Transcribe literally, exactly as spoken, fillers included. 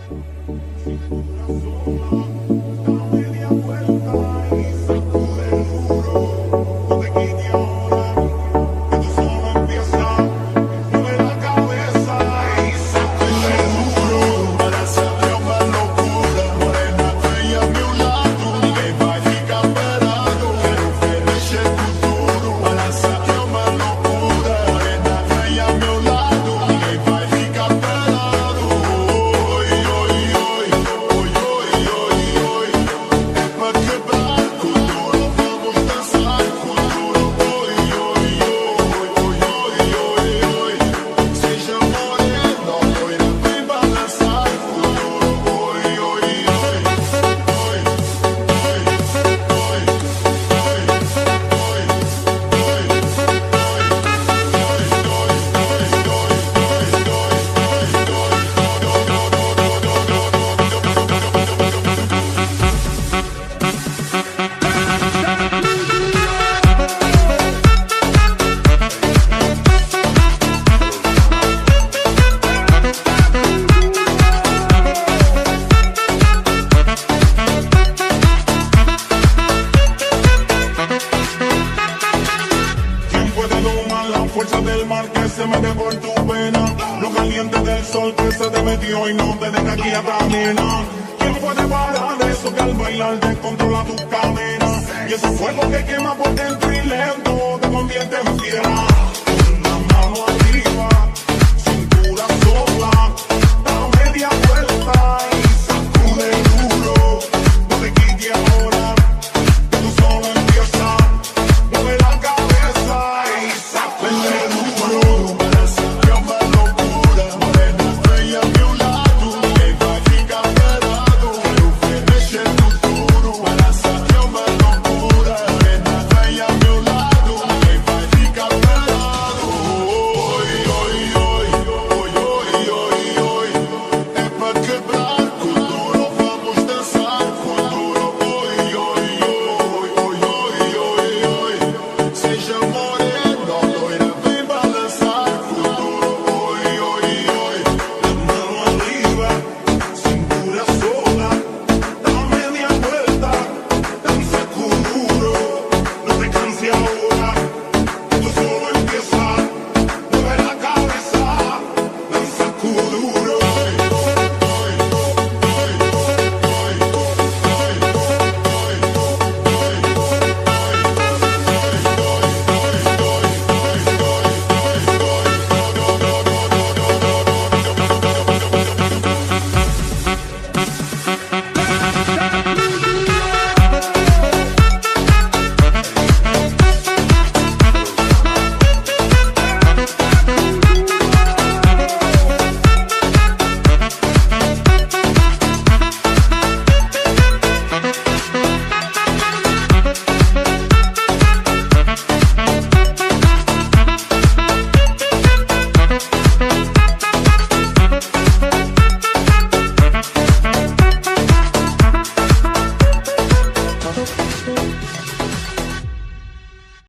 fuerza del mar que se mete por tu vena, lo caliente del sol que se te metió y no te deja aquí atrás, nena. ¿Quién puede parar eso que al bailar descontrola tus cadenas? Y ese fuego que quema por dentro y lento te convierte en fiera. Con la mano arriba.